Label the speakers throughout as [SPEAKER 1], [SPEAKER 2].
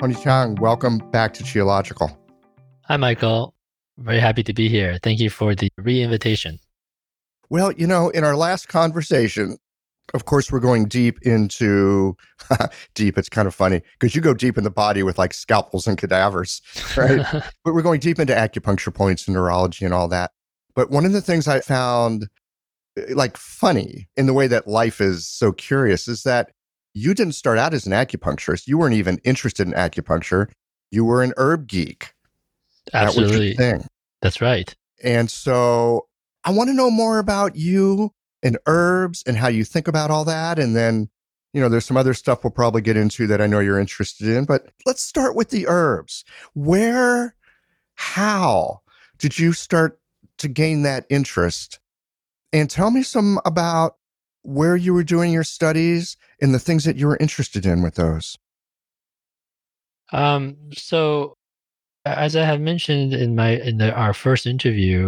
[SPEAKER 1] Tony Chang, welcome back to Qiological.
[SPEAKER 2] Hi, Michael. Very happy to be here. Thank you for the re-invitation.
[SPEAKER 1] Well, in our last conversation, of course, we're going deep into deep. It's kind of funny because you go deep in the body with like scalpels and cadavers, right? But we're going deep into acupuncture points and neurology and all that. But one of the things I found like funny in the way that life is so curious is that you didn't start out as an acupuncturist. You weren't even interested in acupuncture. You were an herb geek.
[SPEAKER 2] Absolutely.
[SPEAKER 1] That was your thing.
[SPEAKER 2] That's right.
[SPEAKER 1] And so I want to know more about you and herbs and how you think about all that. And then, there's some other stuff we'll probably get into that I know you're interested in. But let's start with the herbs. How did you start to gain that interest? And tell me some about where you were doing your studies and the things that you were interested in with those.
[SPEAKER 2] So as I have mentioned in our first interview,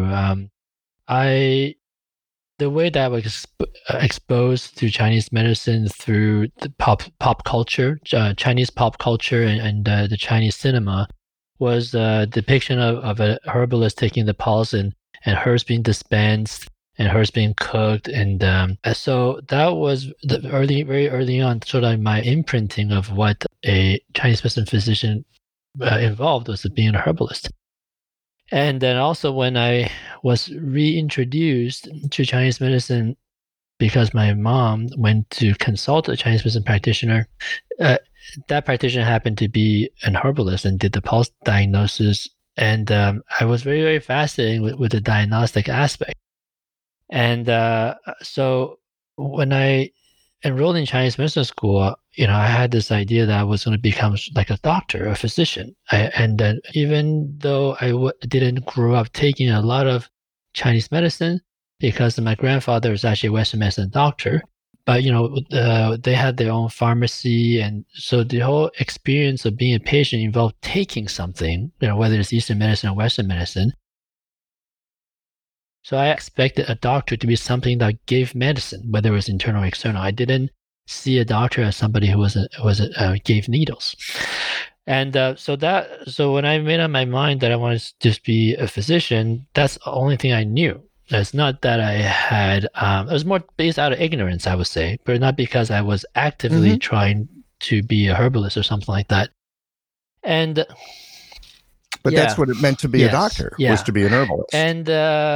[SPEAKER 2] the way that I was exposed to Chinese medicine through the pop culture, Chinese pop culture, and the Chinese cinema, was a depiction of a herbalist taking the pulse and herbs being dispensed and herbs being cooked, and so that was very early on, sort of my imprinting of what a Chinese medicine physician involved was being a herbalist. And then also when I was reintroduced to Chinese medicine because my mom went to consult a Chinese medicine practitioner, that practitioner happened to be an herbalist and did the pulse diagnosis. And I was very, very fascinated with the diagnostic aspect. And so when I enrolled in Chinese medicine school, I had this idea that I was going to become like a doctor, a physician. And then even though I didn't grow up taking a lot of Chinese medicine, because my grandfather was actually a Western medicine doctor, but they had their own pharmacy, and so the whole experience of being a patient involved taking something, whether it's Eastern medicine or Western medicine. So I expected a doctor to be something that gave medicine, whether it was internal or external. I didn't see a doctor as somebody who gave needles. And so when I made up my mind that I wanted to just be a physician, that's the only thing I knew. It's not that I had, it was more based out of ignorance, I would say, but not because I was actively trying to be a herbalist or something like that.
[SPEAKER 1] But that's what it meant to be a doctor, was to be an herbalist.
[SPEAKER 2] And,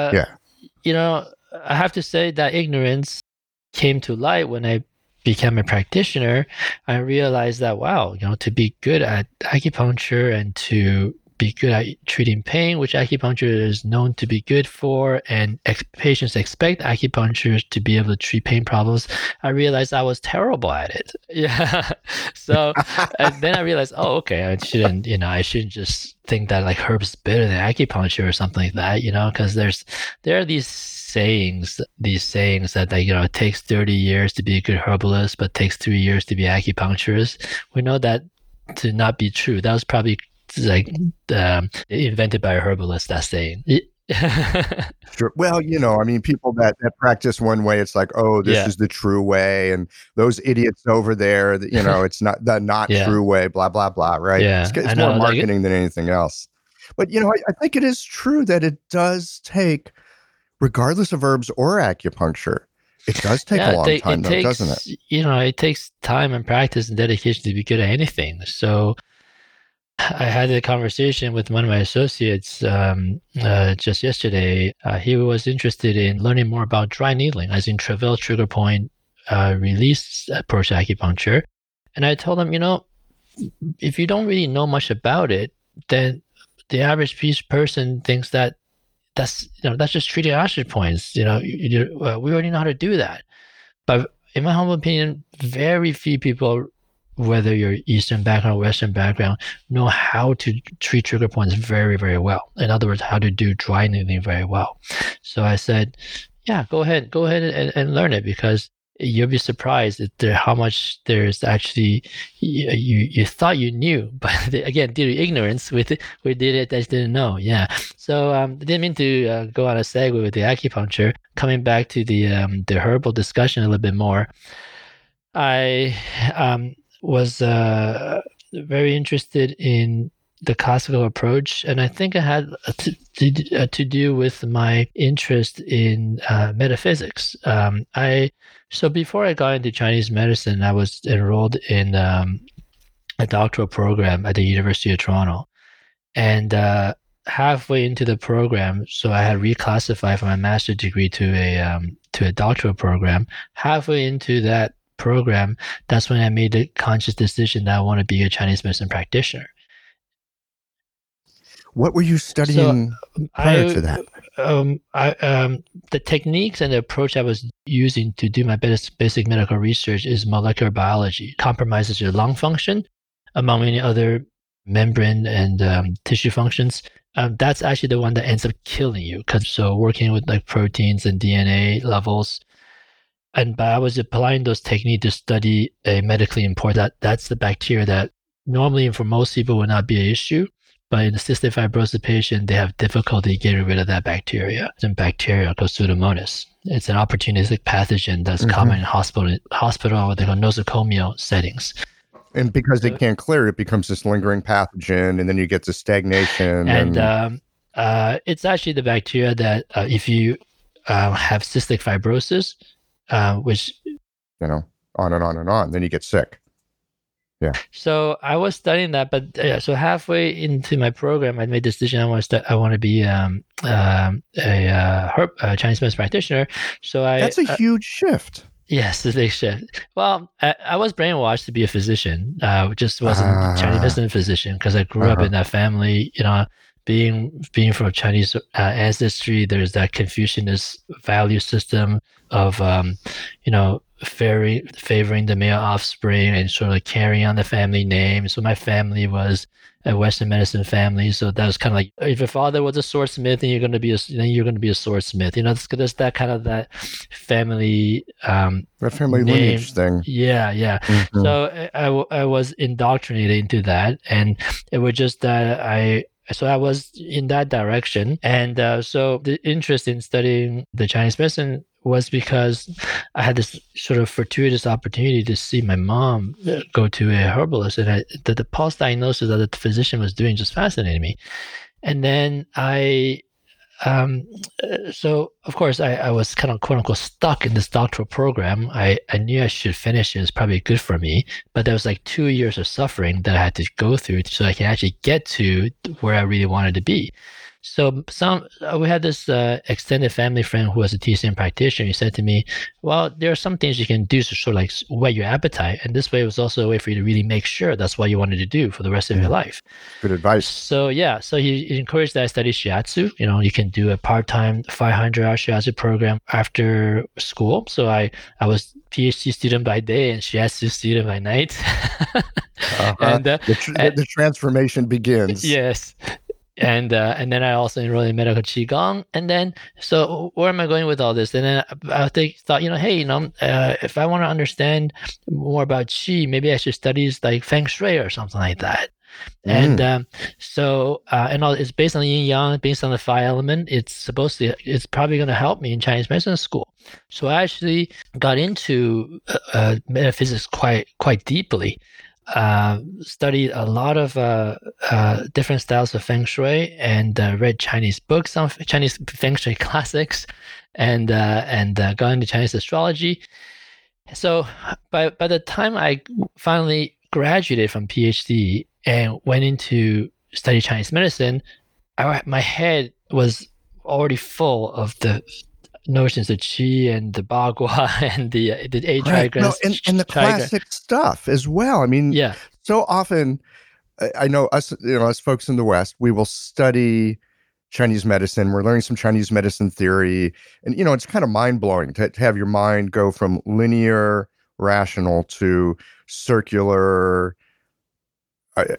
[SPEAKER 2] I have to say that ignorance came to light when I became a practitioner. I realized that, wow, to be good at acupuncture and to be good at treating pain, which acupuncture is known to be good for, and patients expect acupuncture to be able to treat pain problems, I realized I was terrible at it. Yeah. So and then I realized, okay, I shouldn't just think that like herbs is better than acupuncture or something like that, because there are these sayings that it takes 30 years to be a good herbalist, but takes 3 years to be an acupuncturist. We know that to not be true. That was probably invented by a herbalist, that saying.
[SPEAKER 1] Sure. Well, people that practice one way, it's like, oh, this is the true way, and those idiots over there, it's not the true way, blah blah blah, right?
[SPEAKER 2] Yeah,
[SPEAKER 1] it's more marketing than anything else. But I think it is true that it does take, regardless of herbs or acupuncture, it does take a long time, though, doesn't it?
[SPEAKER 2] It takes time and practice and dedication to be good at anything. So I had a conversation with one of my associates just yesterday. He was interested in learning more about dry needling, as in Travail trigger point release approach to acupuncture. And I told him, if you don't really know much about it, then the average person thinks that that's just treating ostrich points. We already know how to do that. But in my humble opinion, very few people, whether you're Eastern background or Western background, know how to treat trigger points very, very well. In other words, how to do dry needling very well. So I said, yeah, go ahead and learn it, because you'll be surprised at how much there's actually you thought you knew, but again, due to ignorance, we did it, I didn't know. Yeah. So I didn't mean to go on a segue with the acupuncture. Coming back to the herbal discussion a little bit more, I was very interested in the classical approach, and I think it had to do with my interest in metaphysics. So before I got into Chinese medicine, I was enrolled in a doctoral program at the University of Toronto, and halfway into the program, so I had reclassified from my master's degree to a doctoral program. Halfway into that program, that's when I made the conscious decision that I want to be a Chinese medicine practitioner.
[SPEAKER 1] What were you studying prior to that?
[SPEAKER 2] The techniques and the approach I was using to do my basic medical research is molecular biology. Compromises your lung function, among many other membrane and tissue functions. That's actually the one that ends up killing you. So working with like proteins and DNA levels, but I was applying those techniques to study a medically important. That's the bacteria that normally for most people would not be an issue. But in the cystic fibrosis patient, they have difficulty getting rid of that bacteria. It's a bacteria called Pseudomonas. It's an opportunistic pathogen that's common in hospital what they call nosocomial settings.
[SPEAKER 1] And because they can't clear it, becomes this lingering pathogen, and then you get to stagnation.
[SPEAKER 2] And it's actually the bacteria that if you have cystic fibrosis, which
[SPEAKER 1] on and on and on, then you get sick. Yeah.
[SPEAKER 2] So I was studying that, but so halfway into my program, I made the decision I want to be a Chinese medicine practitioner. So
[SPEAKER 1] that's a huge shift.
[SPEAKER 2] Yes, it's a big shift. Well, I was brainwashed to be a physician. Just wasn't a Chinese medicine physician because I grew up in that family. Being from Chinese ancestry, there's that Confucianist value system of favoring the male offspring and sort of carrying on the family name. So my family was a Western medicine family, so that was kind of like if your father was a swordsmith, then you're going to be a swordsmith. There's that kind of that family
[SPEAKER 1] lineage thing.
[SPEAKER 2] Yeah. Mm-hmm. So I was indoctrinated into that, and it was just that So I was in that direction. And so the interest in studying the Chinese medicine was because I had this sort of fortuitous opportunity to see my mom go to a herbalist, and the pulse diagnosis that the physician was doing just fascinated me. And then so of course I was kind of quote unquote stuck in this doctoral program. I knew I should finish it. It was probably good for me, but there was like 2 years of suffering that I had to go through so I can actually get to where I really wanted to be. So we had this extended family friend who was a TCM practitioner. He said to me, well, there are some things you can do to sort of like whet your appetite. And this way it was also a way for you to really make sure that's what you wanted to do for the rest of your life.
[SPEAKER 1] Good advice.
[SPEAKER 2] So he encouraged that I study shiatsu. You can do a part-time 500-hour shiatsu program after school. So I was PhD student by day and shiatsu student by night.
[SPEAKER 1] And the transformation begins.
[SPEAKER 2] Yes. And then I also enrolled in medical qigong. And then, so where am I going with all this? And then I thought, hey, if I want to understand more about qi, maybe I should study like feng shui or something like that. And it's based on yin yang, based on the 5 element. It's probably going to help me in Chinese medicine school. So I actually got into metaphysics quite deeply. Studied a lot of different styles of feng shui, and read Chinese books on Chinese feng shui classics, and got into Chinese astrology. So by the time I finally graduated from PhD and went into study Chinese medicine, my head was already full of the notions of qi and the bagua and the 8 trigrams.
[SPEAKER 1] No, and the classic stuff as well. I mean, so often I know us, us folks in the West, we will study Chinese medicine. We're learning some Chinese medicine theory, and it's kind of mind blowing to have your mind go from linear, rational to circular. I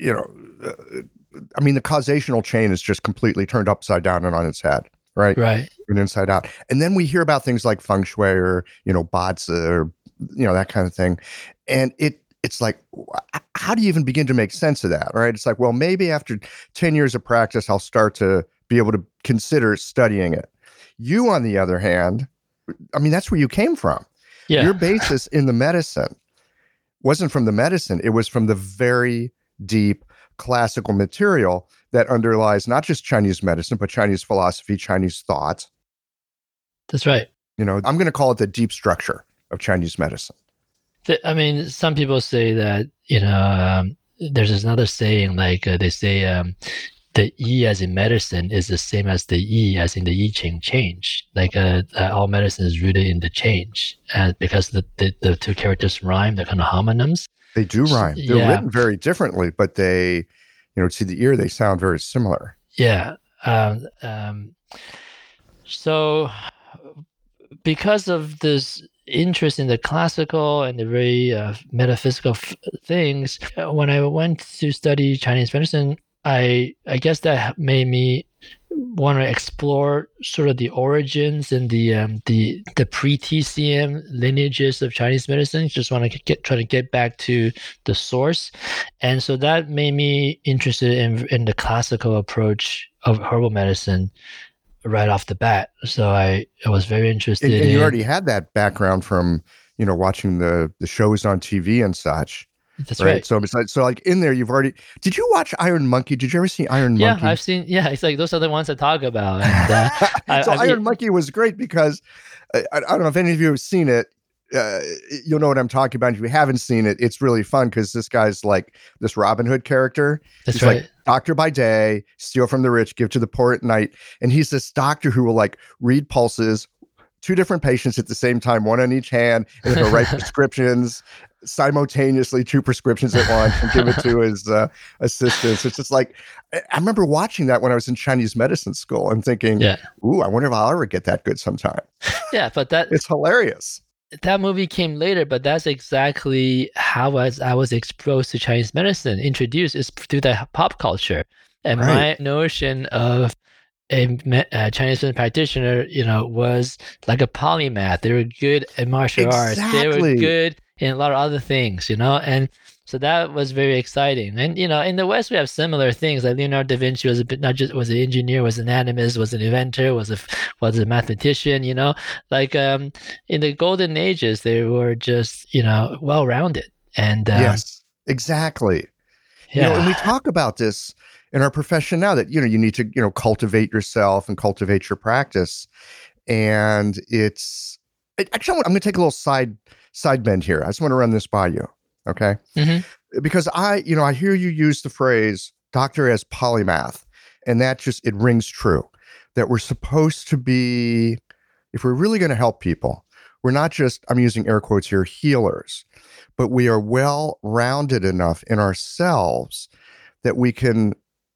[SPEAKER 1] mean, the causational chain is just completely turned upside down and on its head. Right. And inside out. And then we hear about things like feng shui or, bazi or, that kind of thing. And it's like, how do you even begin to make sense of that? Right. It's like, well, maybe after 10 years of practice, I'll start to be able to consider studying it. You, on the other hand, I mean, that's where you came from. Yeah. Your basis in the medicine wasn't from the medicine. It was from the very deep classical material that underlies not just Chinese medicine, but Chinese philosophy, Chinese thought.
[SPEAKER 2] That's right.
[SPEAKER 1] I'm going to call it the deep structure of Chinese medicine.
[SPEAKER 2] I mean, some people say that, there's another saying, like they say the E as in medicine is the same as the E as in the I Ching, change. Like all medicine is rooted in the change. And because the two characters rhyme, they're kind of homonyms.
[SPEAKER 1] They do rhyme. They're written very differently, but they, to the ear, they sound very similar.
[SPEAKER 2] Yeah. So because of this interest in the classical and the very metaphysical things, when I went to study Chinese medicine, I guess that made me want to explore sort of the origins and the pre-TCM lineages of Chinese medicine. Just want to try to get back to the source, and so that made me interested in the classical approach of herbal medicine right off the bat. So I was very interested.
[SPEAKER 1] And you already had that background from watching the shows on TV and such.
[SPEAKER 2] That's right.
[SPEAKER 1] So besides, like in there, you've already. Did you watch Iron Monkey? Did you ever see Iron Monkey?
[SPEAKER 2] Yeah, I've seen. Yeah, it's like those are the ones I talk about. And,
[SPEAKER 1] Iron Monkey was great because I don't know if any of you have seen it. You'll know what I'm talking about. If you haven't seen it, it's really fun because this guy's like this Robin Hood character.
[SPEAKER 2] That's
[SPEAKER 1] he's
[SPEAKER 2] right.
[SPEAKER 1] Like doctor by day, steal from the rich, give to the poor at night. And he's this doctor who will like read pulses, 2 different patients at the same time, 1 on each hand, and he'll write prescriptions simultaneously, 2 prescriptions at once, and give it to his assistants. It's just like, I remember watching that when I was in Chinese medicine school and thinking, ooh, I wonder if I'll ever get that good sometime.
[SPEAKER 2] Yeah, but
[SPEAKER 1] it's hilarious.
[SPEAKER 2] That movie came later, but that's exactly how I was exposed to Chinese medicine, introduced is through the pop culture. And my notion of a Chinese medicine practitioner, was like a polymath. They were good at martial arts. They were good in a lot of other things, and so that was very exciting. And, in the West, we have similar things. Like Leonardo da Vinci was was an engineer, was an anatomist, was an inventor, was a mathematician, like in the golden ages, they were just, well-rounded. And
[SPEAKER 1] yes, exactly.
[SPEAKER 2] Yeah.
[SPEAKER 1] And we talk about this in our profession now that, you need to, cultivate yourself and cultivate your practice. And actually, I'm going to take a little side bend here. I just want to run this by you. Okay. Mm-hmm. Because I hear you use the phrase doctor as polymath, and that it rings true that we're supposed to be, if we're really going to help people, we're not just, I'm using air quotes here, healers, but we are well-rounded enough in ourselves that we can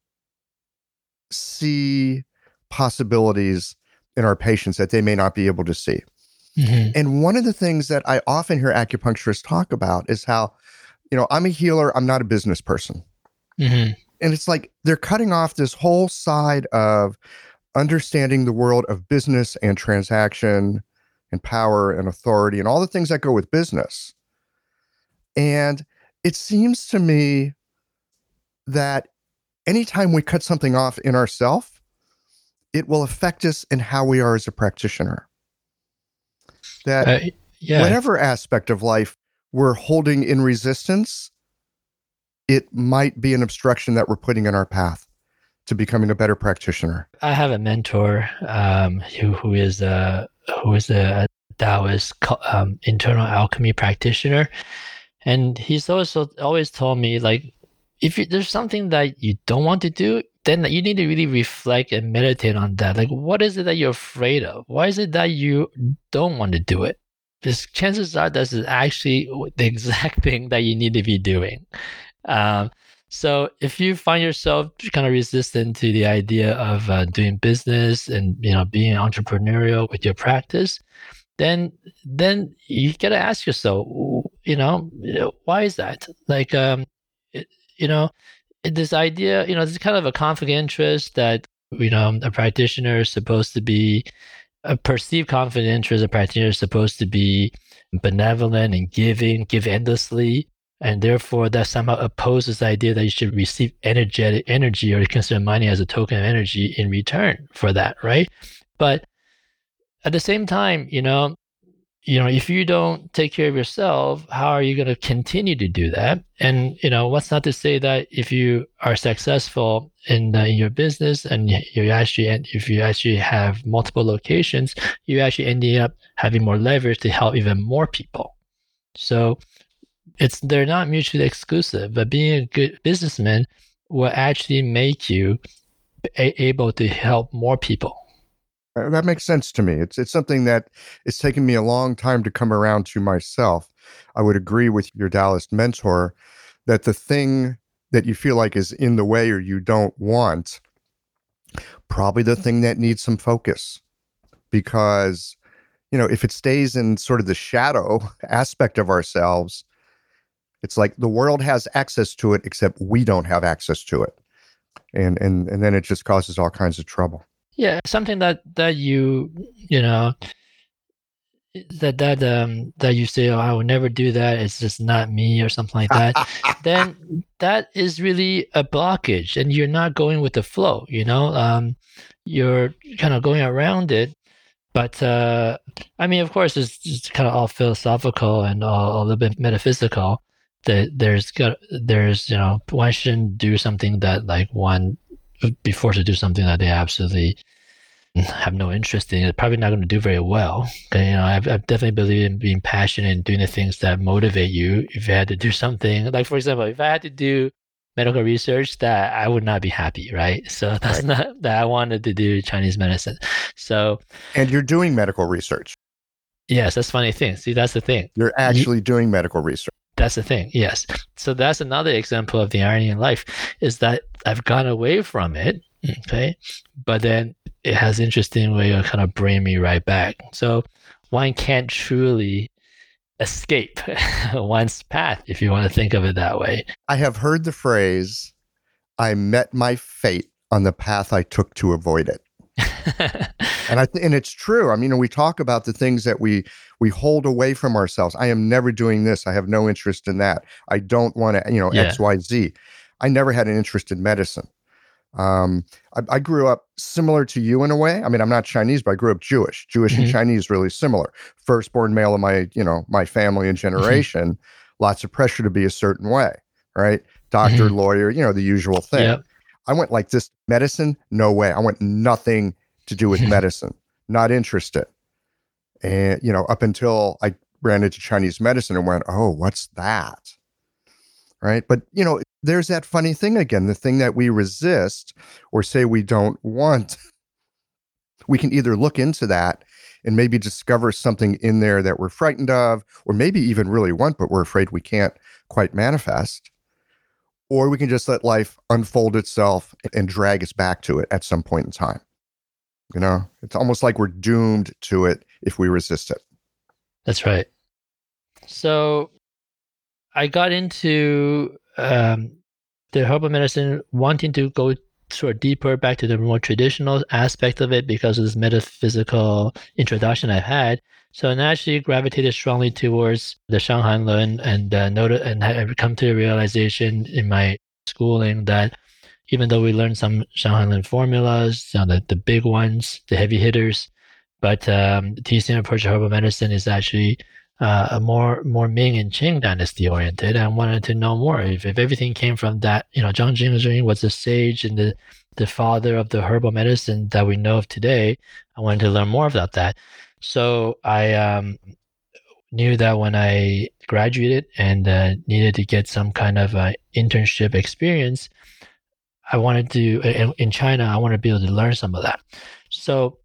[SPEAKER 1] see possibilities in our patients that they may not be able to see. Mm-hmm. And one of the things that I often hear acupuncturists talk about is how, I'm a healer, I'm not a business person. Mm-hmm. And it's like they're cutting off this whole side of understanding the world of business and transaction and power and authority and all the things that go with business. And it seems to me that anytime we cut something off in ourselves, it will affect us in how we are as a practitioner. That whatever aspect of life we're holding in resistance, it might be an obstruction that we're putting in our path to becoming a better practitioner.
[SPEAKER 2] I have a mentor who is a Taoist internal alchemy practitioner, and he's also always told me, like, if there's something that you don't want to do, then you need to really reflect and meditate on that. Like, what is it that you're afraid of? Why is it that you don't want to do it? Because chances are this is actually the exact thing that you need to be doing. So if you find yourself kind of resistant to the idea of doing business and being entrepreneurial with your practice, then you gotta ask yourself, why is that? Like, this idea, it's kind of a conflict of interest that a practitioner is supposed to be. A perceived conflict of interest, a practitioner is supposed to be benevolent and give endlessly, and therefore that somehow opposes the idea that you should receive energy or consider money as a token of energy in return for that, right? But at the same time, if you don't take care of yourself, how are you going to continue to do that? And, what's not to say that if you are successful in your business and if you actually have multiple locations, you actually ending up having more leverage to help even more people. So they're not mutually exclusive, but being a good businessman will actually make you able to help more people.
[SPEAKER 1] That makes sense to me. It's something that it's taken me a long time to come around to myself. I would agree with your Taoist mentor that the thing that you feel like is in the way or you don't want, probably the thing that needs some focus. Because, if it stays in sort of the shadow aspect of ourselves, it's like the world has access to it, except we don't have access to it. And then it just causes all kinds of trouble.
[SPEAKER 2] Yeah, something that you that you say, oh, I will never do that, it's just not me or something like that, then that is really a blockage and you're not going with the flow, you're kind of going around it. But I mean, of course, it's kind of all philosophical and all a little bit metaphysical. That there's one shouldn't do something that like one be forced to do something that they absolutely have no interest in. It's probably not going to do very well. I definitely believe in being passionate and doing the things that motivate you. If you had to do something, like for example, if I had to do medical research, that I would not be happy, right? So that's not that I wanted to do Chinese medicine. So,
[SPEAKER 1] and you're doing medical research.
[SPEAKER 2] Yes, that's a funny thing. See, that's the thing.
[SPEAKER 1] You're actually doing medical research.
[SPEAKER 2] That's the thing. Yes. So that's another example of the irony in life is that I've gone away from it. Okay. But then it has an interesting way of kind of bringing me right back. So one can't truly escape one's path, if you want to think of it that way.
[SPEAKER 1] I have heard the phrase, I met my fate on the path I took to avoid it. And it's true. I mean, we talk about the things that we hold away from ourselves. I am never doing this. I have no interest in that. I don't want to, X, Y, Z. I never had an interest in medicine. I grew up similar to you in a way. I mean, I'm not Chinese, but I grew up Jewish. Jewish and Chinese really similar. Firstborn male of my family and generation. Lots of pressure to be a certain way, right? Doctor, lawyer, the usual thing. Yep. I went like this, medicine, no way. I want nothing to do with medicine, not interested. And, up until I ran into Chinese medicine and went, oh, what's that? Right. But, there's that funny thing again, the thing that we resist or say we don't want. We can either look into that and maybe discover something in there that we're frightened of, or maybe even really want, but we're afraid we can't quite manifest. Or we can just let life unfold itself and drag us back to it at some point in time. It's almost like we're doomed to it if we resist it.
[SPEAKER 2] That's right. So I got into the herbal medicine wanting to go sort of deeper back to the more traditional aspect of it because of this metaphysical introduction I had. So I naturally gravitated strongly towards the Shanghanlun and I've come to the realization in my schooling that even though we learned some Shanghanlun formulas, the big ones, the heavy hitters, but the Tianxian approach to herbal medicine is actually a more Ming and Qing dynasty oriented. I wanted to know more. If everything came from that, Zhang Jingzhen was the sage and the father of the herbal medicine that we know of today. I wanted to learn more about that. So I knew that when I graduated and needed to get some kind of internship experience, I wanted to, in China, I wanted to be able to learn some of that. So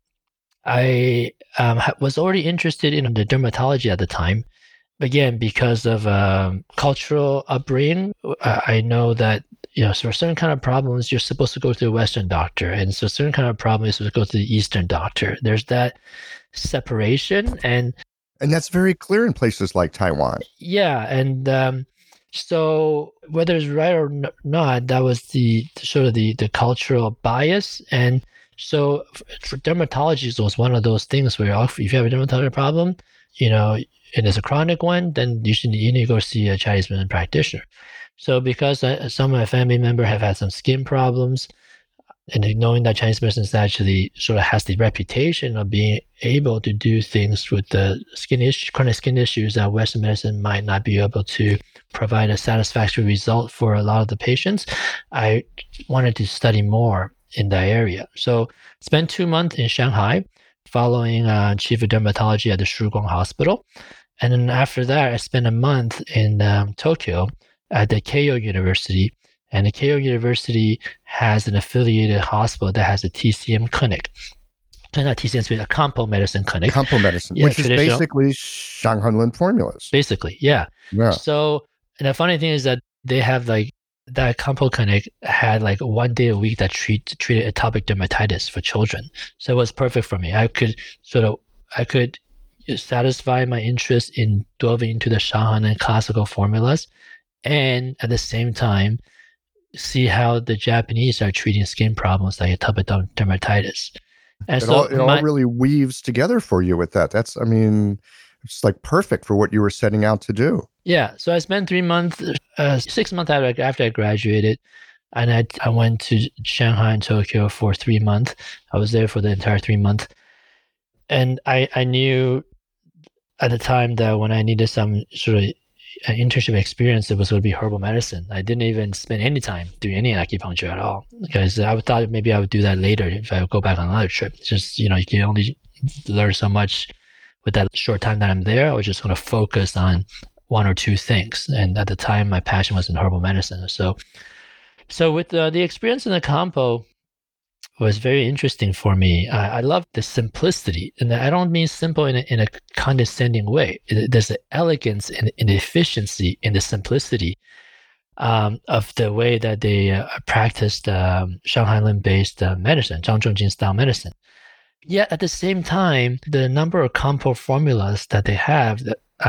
[SPEAKER 2] I was already interested in the dermatology at the time. Again, because of cultural upbringing, I know that for certain kind of problems, you're supposed to go to a Western doctor, and so certain kind of problems, you're supposed to go to the Eastern doctor. There's that separation, and
[SPEAKER 1] that's very clear in places like Taiwan.
[SPEAKER 2] Yeah, and so whether it's right or not, that was the sort of the cultural bias. And so for dermatology, it was one of those things where if you have a dermatology problem, and it's a chronic one, then you need to go see a Chinese medicine practitioner. So because some of my family members have had some skin problems, and knowing that Chinese medicine is actually sort of has the reputation of being able to do things with the chronic skin issues that Western medicine might not be able to provide a satisfactory result for a lot of the patients, I wanted to study more in that area. So spent 2 months in Shanghai following chief of dermatology at the Shugong Hospital. And then after that, I spent a month in Tokyo at the Keio University. And the Keio University has an affiliated hospital that has a TCM clinic. Not TCM, a Kampo medicine clinic.
[SPEAKER 1] Kampo medicine, which is basically Shanghai formulas.
[SPEAKER 2] Basically, yeah. So, and the funny thing is that they have like, that Kampo clinic had like 1 day a week that treated atopic dermatitis for children. So it was perfect for me. I could satisfy my interest in delving into the Shanghai and classical formulas, and at the same time, see how the Japanese are treating skin problems like atopic dermatitis. And
[SPEAKER 1] it all really weaves together for you with that. It's like perfect for what you were setting out to do.
[SPEAKER 2] Yeah. So I spent 6 months after I graduated, and I went to Shanghai and Tokyo for 3 months. I was there for the entire 3 months. And I knew at the time that when I needed some sort of internship experience, it was going to be herbal medicine. I didn't even spend any time doing any acupuncture at all, because I thought maybe I would do that later if I would go back on another trip. Just, you can only learn so much with that short time that I'm there. I was just going to focus on 1 or 2 things. And at the time, my passion was in herbal medicine. So with the experience in the Kampo was very interesting for me. I love the simplicity, and I don't mean simple in a condescending way. There's an elegance and efficiency in the simplicity of the way that they practiced Shanghai Lin-based medicine, Zhang Zhongjin style medicine. Yet at the same time, the number of Kampo formulas that they have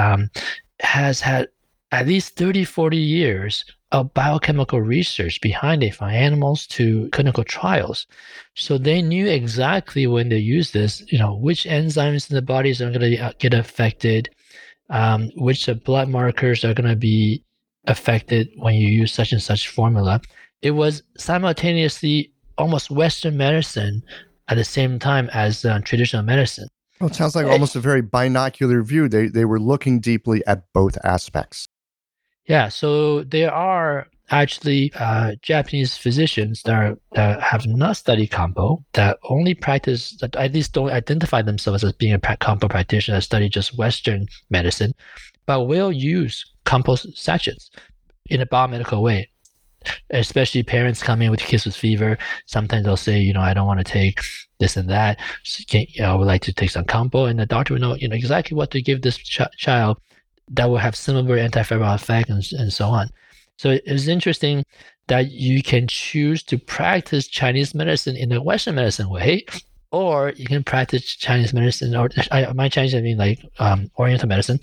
[SPEAKER 2] has had at least 30, 40 years of biochemical research behind it, from animals to clinical trials. So they knew exactly when they use this, which enzymes in the bodies are going to get affected, which blood markers are going to be affected when you use such and such formula. It was simultaneously almost Western medicine at the same time as traditional medicine.
[SPEAKER 1] Well, it sounds like almost a very binocular view. They were looking deeply at both aspects.
[SPEAKER 2] Yeah, so there are actually Japanese physicians that have not studied Kampo, that only practice, that at least don't identify themselves as being a Kampo practitioner, that study just Western medicine, but will use Kampo sachets in a biomedical way. Especially parents come in with kids with fever. Sometimes they'll say, I don't want to take this and that. So I would like to take some Kampo, and the doctor will know, exactly what to give this child that will have similar antifebrile effect and so on. So it's interesting that you can choose to practice Chinese medicine in a Western medicine way, or you can practice Chinese medicine, or by Chinese I mean like Oriental medicine,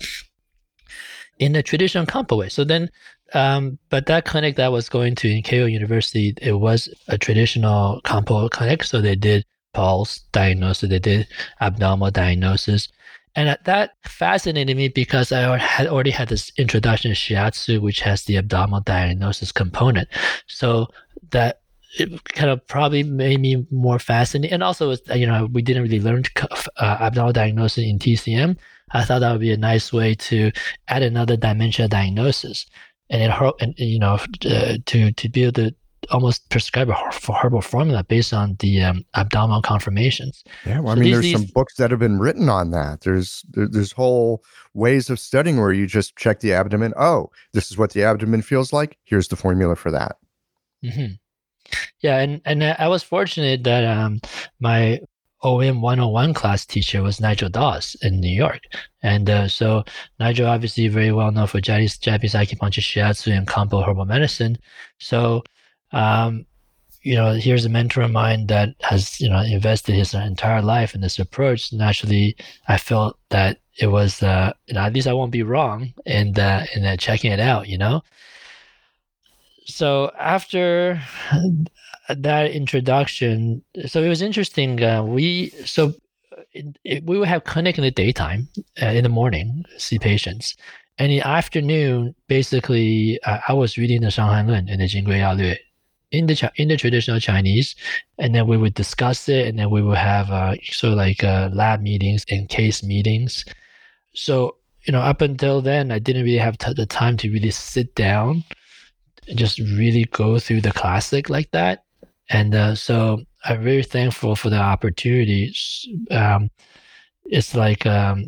[SPEAKER 2] in a traditional Kampo way. So then, but that clinic that I was going to in Keio University, it was a traditional Kampo clinic. So they did pulse diagnosis, they did abdominal diagnosis. And that fascinated me because I had already had this introduction to shiatsu, which has the abdominal diagnosis component. So that it kind of probably made me more fascinated. And also, we didn't really learn abdominal diagnosis in TCM. I thought that would be a nice way to add another dimension of diagnosis, and to be able to almost prescribe a herbal formula based on the abdominal conformations.
[SPEAKER 1] Yeah, well, there's some books that have been written on that. There's whole ways of studying where you just check the abdomen. Oh, this is what the abdomen feels like. Here's the formula for that.
[SPEAKER 2] Mm-hmm. Yeah, and I was fortunate that my OM 101 class teacher was Nigel Dawes in New York. And so Nigel obviously very well known for Japanese acupuncture, shiatsu, and Kampo herbal medicine. So here's a mentor of mine that has, invested his entire life in this approach. Naturally, I felt that it was, at least I won't be wrong in checking it out, So after that introduction, so it was interesting. We would have clinic in the daytime, in the morning, see patients. And in the afternoon, basically, I was reading the Shanghai Lun and the Jingui Yao Lue in the traditional Chinese, and then we would discuss it, and then we would have sort of like lab meetings and case meetings. So up until then, I didn't really have the time to really sit down and just really go through the classic like that. And so I'm very thankful for the opportunity. It's like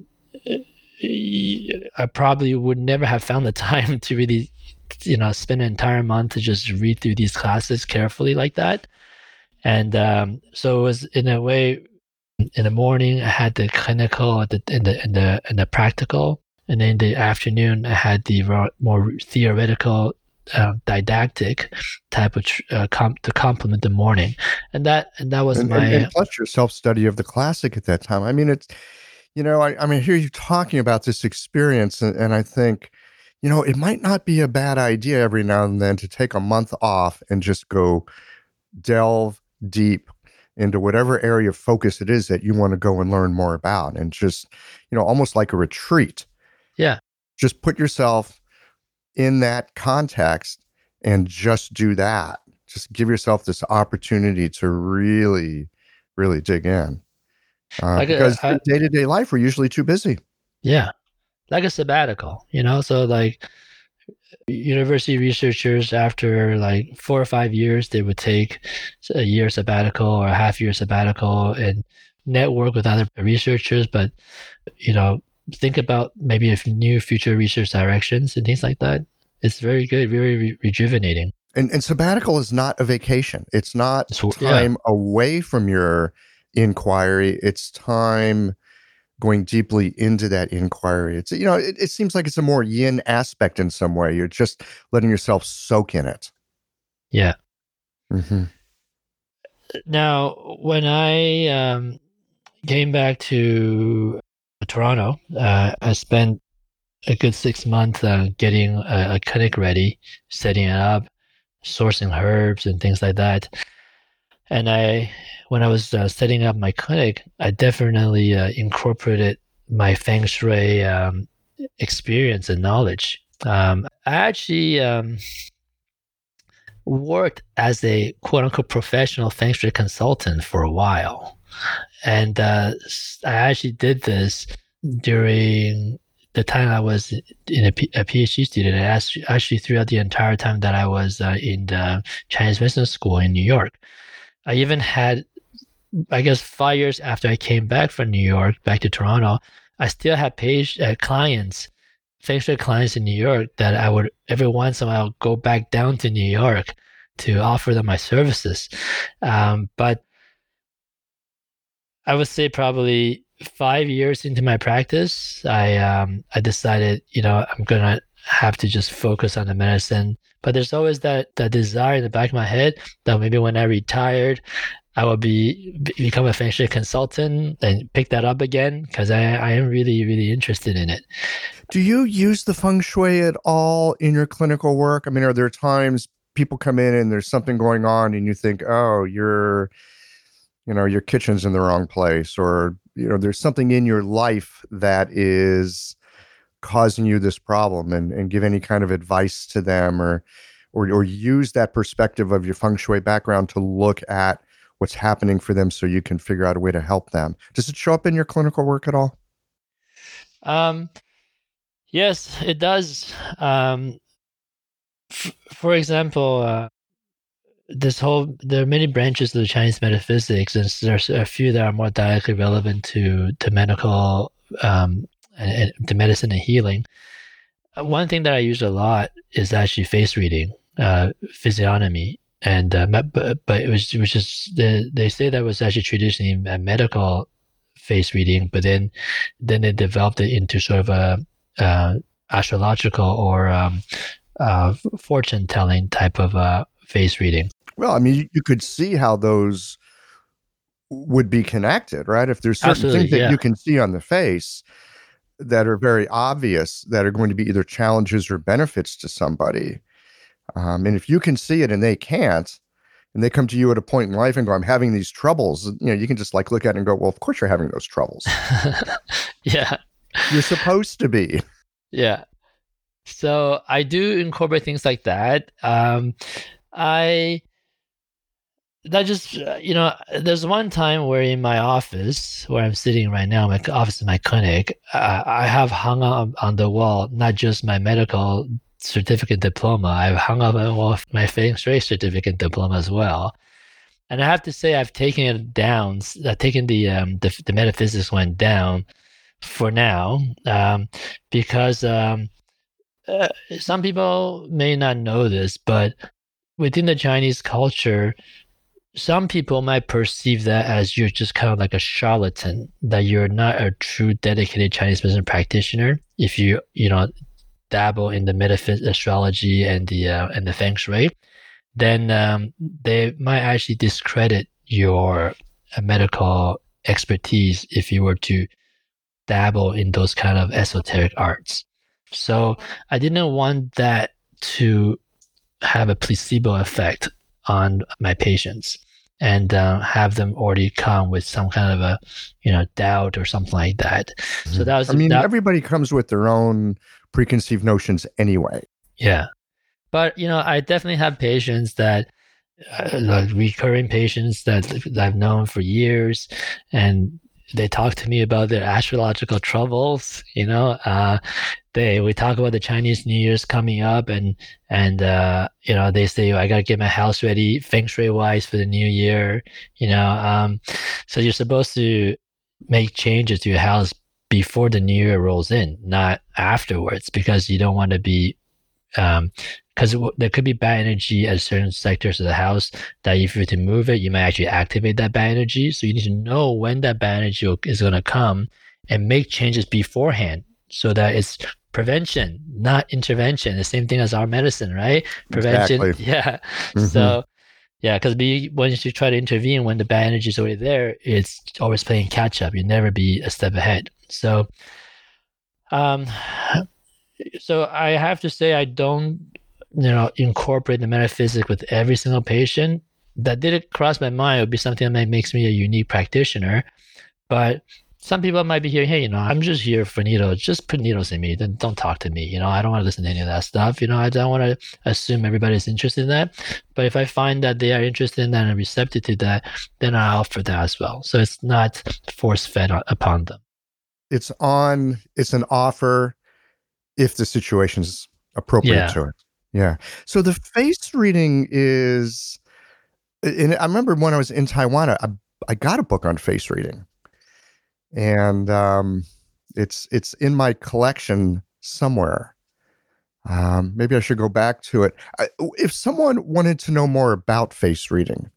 [SPEAKER 2] I probably would never have found the time to really, spend an entire month to just read through these classes carefully like that. And so it was, in a way, in the morning I had the clinical and the practical, and then in the afternoon I had the more theoretical, didactic type of to complement the morning, and that was
[SPEAKER 1] and plus your self-study of the classic at that time. I mean, it's, I mean, I hear you talking about this experience, and I think, it might not be a bad idea every now and then to take a month off and just go delve deep into whatever area of focus it is that you want to go and learn more about, and just, almost like a retreat.
[SPEAKER 2] Yeah.
[SPEAKER 1] Just put yourself in that context and just do that. Just give yourself this opportunity to really, really dig in. Because in day-to-day life, we're usually too busy.
[SPEAKER 2] Yeah. Like a sabbatical, so like university researchers, after like 4 or 5 years, they would take a year sabbatical or a half year sabbatical and network with other researchers. But, think about maybe new future research directions and things like that. It's very good, very rejuvenating.
[SPEAKER 1] And sabbatical is not a vacation. It's not time away from your inquiry. It's time going deeply into that inquiry. It's, it seems like it's a more yin aspect in some way. You're just letting yourself soak in it.
[SPEAKER 2] Yeah.
[SPEAKER 1] Mm-hmm.
[SPEAKER 2] Now, when I came back to Toronto, I spent a good 6 months getting a clinic ready, setting it up, sourcing herbs and things like that. And when I was setting up my clinic, I definitely incorporated my Feng Shui experience and knowledge. I actually worked as a quote-unquote professional Feng Shui consultant for a while. And I actually did this during the time I was in a PhD student. And actually throughout the entire time that I was in the Chinese business school in New York. I even had, I guess, 5 years after I came back from New York, back to Toronto, I still had clients, Feng Shui clients in New York that I would every once in a while go back down to New York to offer them my services. But I would say probably 5 years into my practice, I decided, I'm gonna have to just focus on the medicine. But there's always that desire in the back of my head that maybe when I retired, I will become a Feng Shui consultant and pick that up again, because I am really, really interested in it.
[SPEAKER 1] Do you use the Feng Shui at all in your clinical work? I mean, are there times people come in and there's something going on and you think, oh, your kitchen's in the wrong place, or, there's something in your life that is causing you this problem, and give any kind of advice to them, or use that perspective of your Feng Shui background to look at what's happening for them so you can figure out a way to help them? Does it show up in your clinical work at all?
[SPEAKER 2] Yes, it does. For example, there are many branches of the Chinese metaphysics, and there's a few that are more directly relevant to medical and to medicine and healing. One thing that I use a lot is actually face reading, physiognomy, and but it was just they say that was actually traditionally a medical face reading, but then they developed it into sort of a astrological or fortune telling type of face reading.
[SPEAKER 1] Well, I mean, you could see how those would be connected, right? If there's certain things that you can see on the face that are very obvious, that are going to be either challenges or benefits to somebody. And if you can see it and they can't, and they come to you at a point in life and go, I'm having these troubles, you can just like look at it and go, well, of course you're having those troubles.
[SPEAKER 2] Yeah.
[SPEAKER 1] You're supposed to be.
[SPEAKER 2] Yeah. So I do incorporate things like that. that just there's one time where in my office where I'm sitting right now, my office in my clinic, I have hung up on the wall not just my medical certificate diploma, I've hung up on the wall my feng shui certificate diploma as well. And I have to say I've taken it down. I've taken the metaphysics one down for now, because some people may not know this, but within the Chinese culture, some people might perceive that as you're just kind of like a charlatan, that you're not a true dedicated Chinese medicine practitioner if you dabble in the metaphysics, astrology, and the feng shui. Then they might actually discredit your medical expertise if you were to dabble in those kind of esoteric arts. So I didn't want that to have a placebo effect on my patients and have them already come with some kind of a doubt or something like that. So that was
[SPEAKER 1] everybody comes with their own preconceived notions anyway.
[SPEAKER 2] Yeah. But I definitely have patients that like recurring patients that I've known for years, and they talk to me about their astrological troubles. We talk about the Chinese New Year's coming up, and they say, I gotta get my house ready feng shui wise for the new year. So you're supposed to make changes to your house before the new year rolls in, not afterwards, because you don't want to be because there could be bad energy at certain sectors of the house that if you were to move it, you might actually activate that bad energy. So you need to know when that bad energy is going to come and make changes beforehand so that it's prevention, not intervention. The same thing as our medicine, right? Prevention.
[SPEAKER 1] Exactly.
[SPEAKER 2] Yeah. Mm-hmm. So, yeah, because once you try to intervene when the bad energy is already there, it's always playing catch up. You never be a step ahead. So, so I have to say I don't, incorporate the metaphysics with every single patient. That didn't cross my mind. It would be something that makes me a unique practitioner. But some people might be hearing, hey, I'm just here for needles. Just put needles in me. Then don't talk to me. I don't want to listen to any of that stuff. I don't want to assume everybody's interested in that. But if I find that they are interested in that and receptive to that, then I offer that as well. So it's not force-fed upon them.
[SPEAKER 1] It's an offer if the situation's appropriate to it. Yeah. So the face reading is, and I remember when I was in Taiwan, I got a book on face reading, and it's in my collection somewhere. Maybe I should go back to it. If someone wanted to know more about face reading,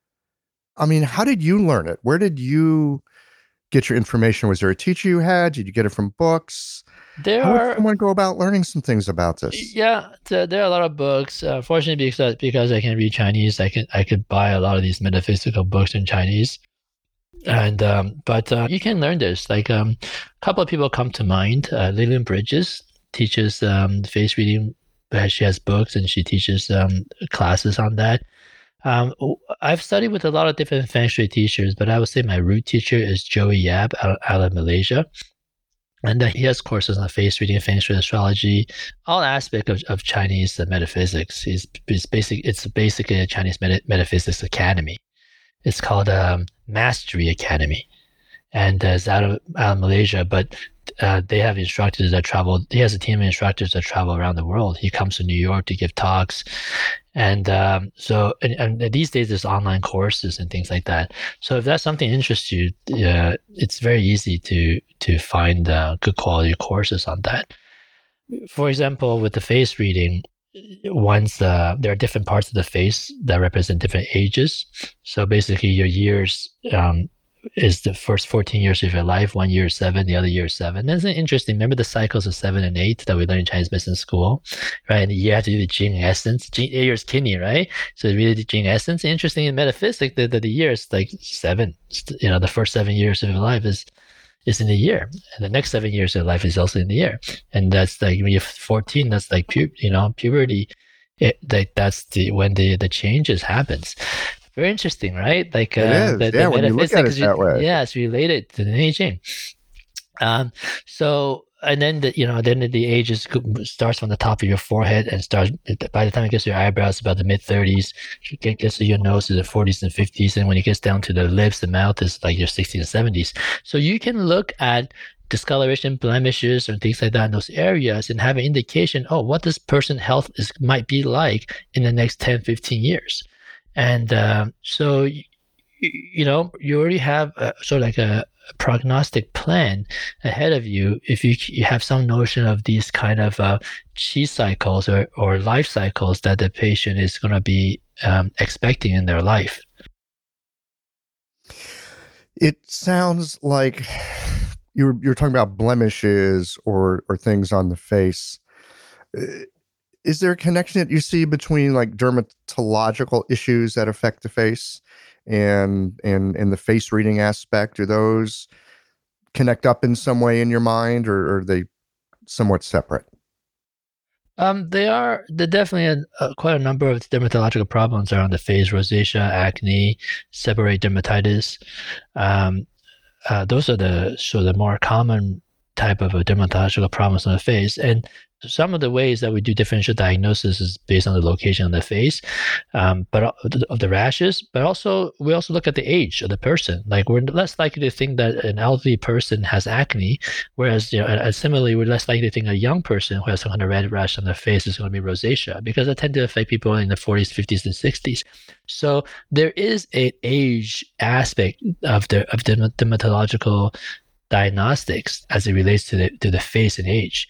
[SPEAKER 1] how did you learn it? Where did you get your information? Was there a teacher you had? Did you get it from books? How would someone go about learning some things about this?
[SPEAKER 2] Yeah, there are a lot of books. Fortunately, because I can read Chinese, I could buy a lot of these metaphysical books in Chinese. And but you can learn this. Like a couple of people come to mind. Lillian Bridges teaches face reading. She has books and she teaches classes on that. I've studied with a lot of different feng shui teachers, but I would say my root teacher is Joey Yap out of Malaysia. And he has courses on face reading, feng shui, astrology, all aspects of Chinese metaphysics. It's basically a Chinese metaphysics academy. It's called Mastery Academy, and it's out of Malaysia. But they have instructors that travel. He has a team of instructors that travel around the world. He comes to New York to give talks, and so these days there's online courses and things like that. So if that's something that interests you, it's very easy to find good quality courses on that. For example, with the face reading, there are different parts of the face that represent different ages. So basically, your years is the first 14 years of your life. 1 year is 7, the other year is 7. That's interesting. Remember the cycles of 7 and 8 that we learned in Chinese medicine school, right? And you have to do the Jing essence. 8 years kidney, right? So really the Jing essence. Interesting in metaphysics that the year is like 7. The first 7 years of your life is in the year, and the next 7 years of your life is also in the year. And that's like when you're 14, that's like puberty. That's when the changes happens. Very interesting, right? Like
[SPEAKER 1] it is. When you look at it that way.
[SPEAKER 2] Yeah, it's related to the I Ching. So and then then the age starts from the top of your forehead and starts by the time it gets to your eyebrows, about the mid-30s. It gets to your nose to the 40s and 50s, and when it gets down to the lips, the mouth is like your 60s and 70s. So you can look at discoloration, blemishes, or things like that in those areas and have an indication, what this person's health might be like in the next 10, 15 years. And so you already have sort of like a prognostic plan ahead of you if you have some notion of these kind of qi cycles or life cycles that the patient is going to be expecting in their life.
[SPEAKER 1] It sounds like you're talking about blemishes or things on the face. Is there a connection that you see between like dermatological issues that affect the face and the face reading aspect? Do those connect up in some way in your mind, or are they somewhat separate?
[SPEAKER 2] They're definitely quite a number of dermatological problems around the face: rosacea, acne, seborrheic dermatitis. Those are the more common type of dermatological problems on the face. And some of the ways that we do differential diagnosis is based on the location of the face, but of the rashes. But we also look at the age of the person. Like, we're less likely to think that an elderly person has acne, whereas similarly, we're less likely to think a young person who has some kind of red rash on their face is going to be rosacea, because it tend to affect people in the 40s, 50s, and 60s. So there is an age aspect of the dermatological diagnostics as it relates to the face and age.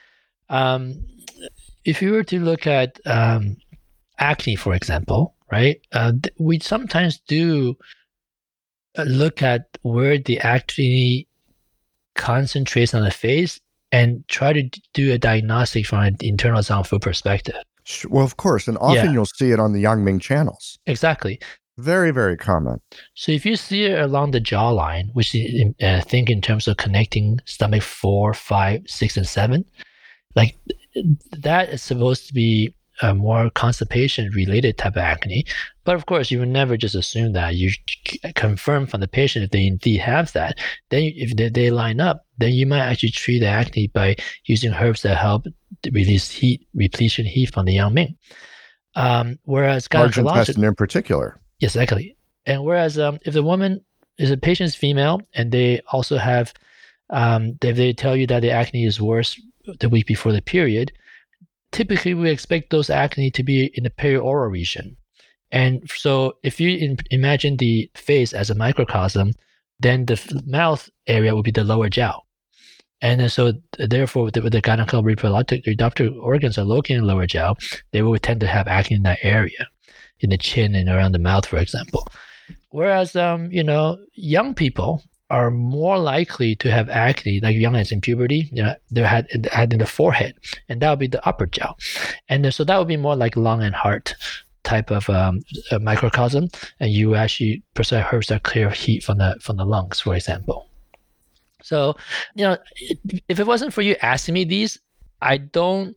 [SPEAKER 2] If you were to look at acne, for example, right? We sometimes do look at where the acne concentrates on the face and try to do a diagnostic from an internal Zhangfu perspective.
[SPEAKER 1] Well, of course, and often you'll see it on the Yangming channels.
[SPEAKER 2] Exactly.
[SPEAKER 1] Very, very common.
[SPEAKER 2] So if you see it along the jawline, which think in terms of connecting stomach 4, 5, 6, and 7, like that is supposed to be a more constipation related type of acne. But of course, you would never just assume that. You confirm from the patient if they indeed have that. Then if they line up, then you might actually treat the acne by using herbs that help release heat, repletion heat from the Yangming. Whereas
[SPEAKER 1] large intestine in particular.
[SPEAKER 2] Yes, exactly. And whereas if a patient is female and they also have, if they tell you that the acne is worse the week before the period, typically we expect those acne to be in the perioral region. And so if you imagine the face as a microcosm, then the mouth area will be the lower jiao. And so therefore, the gynecological reproductive organs are located in the lower jiao. They will tend to have acne in that area, in the chin and around the mouth, for example. Whereas, young people are more likely to have acne, like young as in puberty, they're had in the forehead, and that would be the upper jiao. And so that would be more like lung and heart type of a microcosm, and you actually prescribe herbs that clear heat from the lungs, for example. So, if it wasn't for you asking me these, I'm not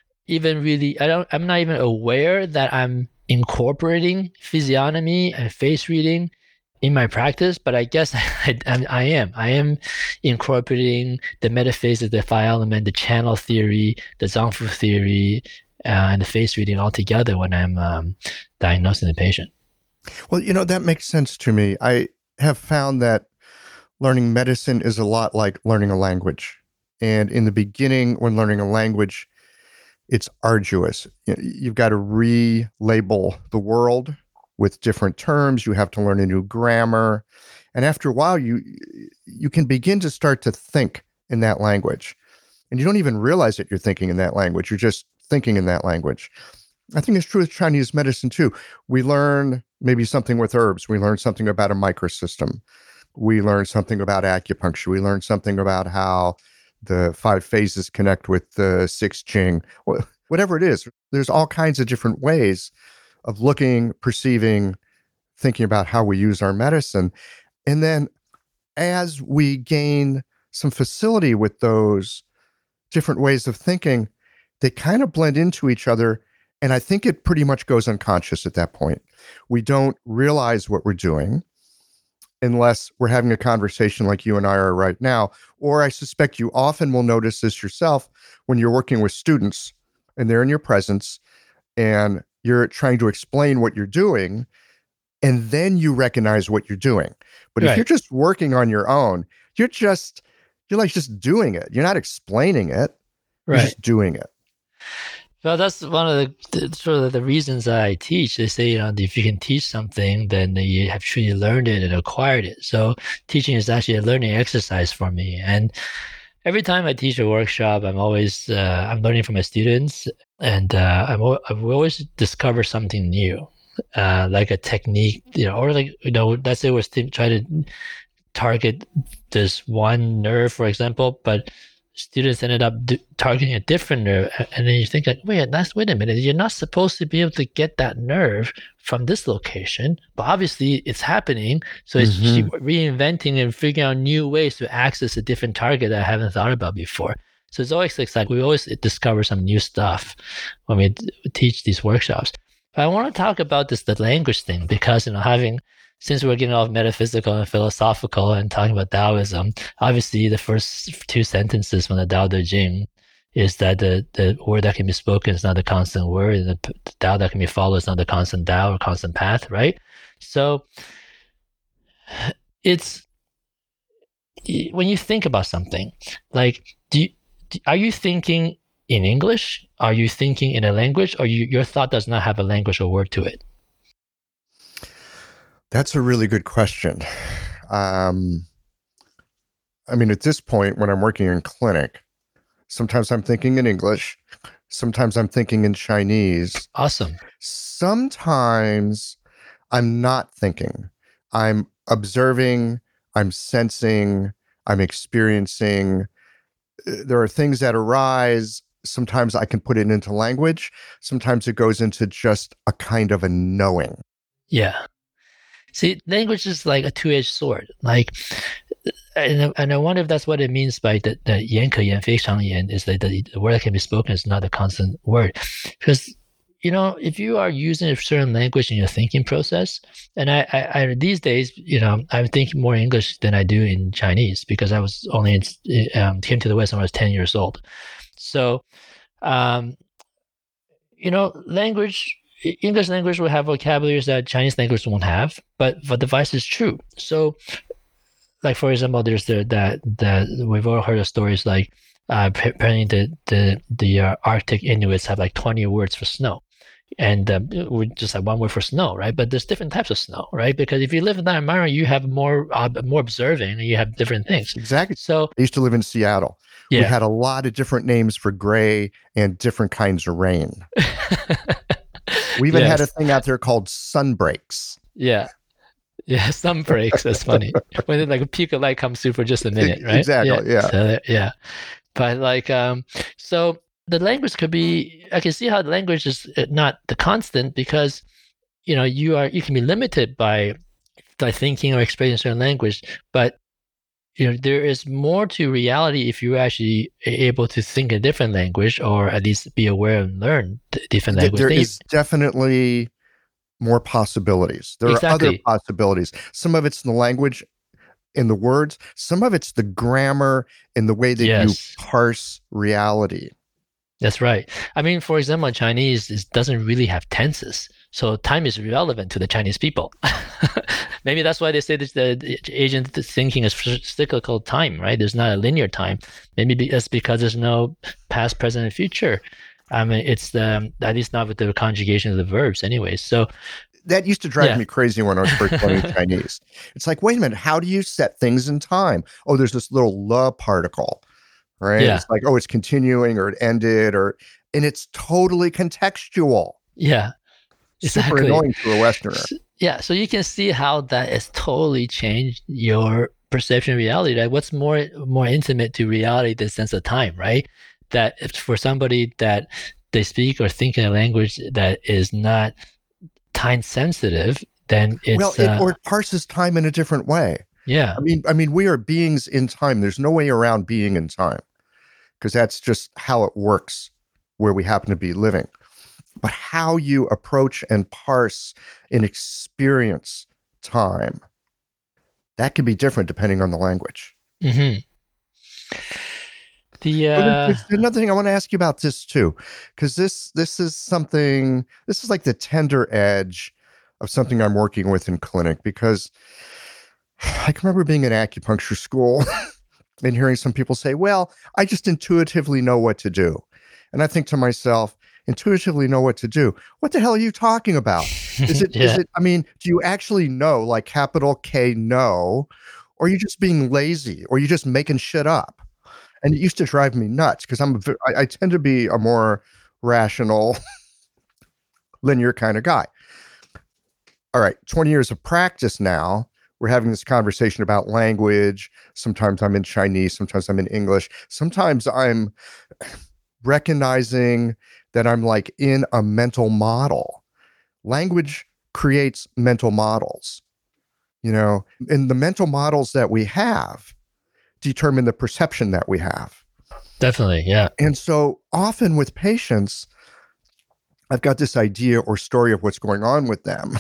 [SPEAKER 2] even aware that I'm incorporating physiognomy and face reading in my practice, but I guess I am incorporating the metaphysics, the five element, the channel theory, the Zhangfu theory, and the face reading all together when I'm diagnosing the patient.
[SPEAKER 1] Well, that makes sense to me. I have found that learning medicine is a lot like learning a language. And in the beginning, when learning a language, it's arduous. You've got to relabel the world with different terms. You have to learn a new grammar. And after a while, you can begin to start to think in that language. And you don't even realize that you're thinking in that language. You're just thinking in that language. I think it's true with Chinese medicine too. We learn maybe something with herbs. We learn something about a microsystem. We learn something about acupuncture. We learn something about how the 5 phases connect with the 6 Qing. Whatever it is, there's all kinds of different ways of looking, perceiving, thinking about how we use our medicine. And then as we gain some facility with those different ways of thinking, they kind of blend into each other. And I think it pretty much goes unconscious at that point. We don't realize what we're doing. unless we're having a conversation like you and I are right now. Or I suspect you often will notice this yourself when you're working with students and they're in your presence and you're trying to explain what you're doing, and then you recognize what you're doing. But if you're
[SPEAKER 2] Right.
[SPEAKER 1] just working on your own, you're like just doing it. You're not explaining it. You're
[SPEAKER 2] Right.
[SPEAKER 1] just doing it.
[SPEAKER 2] Well, that's one of the sort of the reasons that I teach. They say, if you can teach something, then you have truly learned it and acquired it. So teaching is actually a learning exercise for me. And every time I teach a workshop, I'm always I'm learning from my students, and I always discover something new, like a technique, or like let's say try to target this one nerve, for example, but students ended up targeting a different nerve, and then you think like, wait a minute, you're not supposed to be able to get that nerve from this location, but obviously it's happening. So it's reinventing and figuring out new ways to access a different target that I haven't thought about before. So it's always exciting. We always discover some new stuff when we teach these workshops. But I want to talk about the language thing, because since we're getting off metaphysical and philosophical and talking about Taoism, obviously the first two sentences from the Tao Te Ching is that the word that can be spoken is not a constant word, and the Tao that can be followed is not a constant Tao or constant path, right? So it's when you think about something, like, are you thinking in English? Are you thinking in a language? Or your thought does not have a language or word to it?
[SPEAKER 1] That's a really good question. I mean, at this point, when I'm working in clinic, sometimes I'm thinking in English, sometimes I'm thinking in Chinese.
[SPEAKER 2] Awesome.
[SPEAKER 1] Sometimes I'm not thinking. I'm observing, I'm sensing, I'm experiencing. There are things that arise. Sometimes I can put it into language. Sometimes it goes into just a kind of a knowing.
[SPEAKER 2] Yeah. See, language is like a two-edged sword. Like, and I wonder if that's what it means by the 言可言非常言, is that the word that can be spoken is not a constant word. Because, if you are using a certain language in your thinking process, and I these days, I'm thinking more English than I do in Chinese, because I was only came to the West when I was 10 years old. So, language. English language will have vocabularies that Chinese language won't have, but the vice is true. So, like, for example, there's that we've all heard of stories like apparently the Arctic Inuits have like 20 words for snow, and we just have one word for snow, right? But there's different types of snow, right? Because if you live in that environment, you have more observing, and you have different things.
[SPEAKER 1] Exactly.
[SPEAKER 2] So
[SPEAKER 1] I used to live in Seattle.
[SPEAKER 2] yeah.
[SPEAKER 1] We had a lot of different names for gray and different kinds of rain. We even had a thing out there called sunbreaks.
[SPEAKER 2] Yeah. Yeah, sun breaks. That's funny. When like a peak of light comes through for just a minute, right?
[SPEAKER 1] Exactly. Yeah.
[SPEAKER 2] So, yeah. But like, so the language could be. I can see how the language is not the constant, because you can be limited by thinking or expressing a certain language, but there is more to reality if you're actually able to think a different language, or at least be aware and learn different language.
[SPEAKER 1] There is definitely more possibilities. There are other possibilities. Some of it's in the language, in the words. Some of it's the grammar and the way that you parse reality.
[SPEAKER 2] That's right. I mean, for example, Chinese doesn't really have tenses. So time is irrelevant to the Chinese people. Maybe that's why they say that the Asian thinking is cyclical time, right? There's not a linear time. Maybe that's because there's no past, present, and future. I mean, it's at least not with the conjugation of the verbs anyway. So
[SPEAKER 1] that used to drive me crazy when I was first learning Chinese. It's like, wait a minute, how do you set things in time? Oh, there's this little "le" particle, right? Yeah. It's like, oh, it's continuing or it ended, and it's totally contextual.
[SPEAKER 2] Yeah.
[SPEAKER 1] Exactly. Super annoying to a Westerner.
[SPEAKER 2] Yeah, so you can see how that has totally changed your perception of reality. Right? What's more intimate to reality, the sense of time, right? That if for somebody that they speak or think in a language that is not time sensitive, then it's
[SPEAKER 1] or it parses time in a different way.
[SPEAKER 2] Yeah,
[SPEAKER 1] I mean, we are beings in time. There's no way around being in time, because that's just how it works where we happen to be living. But how you approach and parse and experience time That can be different depending on the language.
[SPEAKER 2] Hmm. The
[SPEAKER 1] Well, there's another thing I want to ask you about this too, because this is something, this is like the tender edge of something I'm working with in clinic, because I can remember being in acupuncture school and hearing some people say, well, I just intuitively know what to do. And I think to myself, intuitively know what to do. What the hell are you talking about?
[SPEAKER 2] yeah.
[SPEAKER 1] I mean, do you actually know, like capital K know, or are you just being lazy, or are you just making shit up? And it used to drive me nuts because I tend to be a more rational, linear kind of guy. All right, 20 years of practice now. We're having this conversation about language. Sometimes I'm in Chinese, sometimes I'm in English. Sometimes I'm recognizing that I'm like in a mental model. Language creates mental models, and the mental models that we have determine the perception that we have.
[SPEAKER 2] Definitely, yeah.
[SPEAKER 1] And so often with patients, I've got this idea or story of what's going on with them.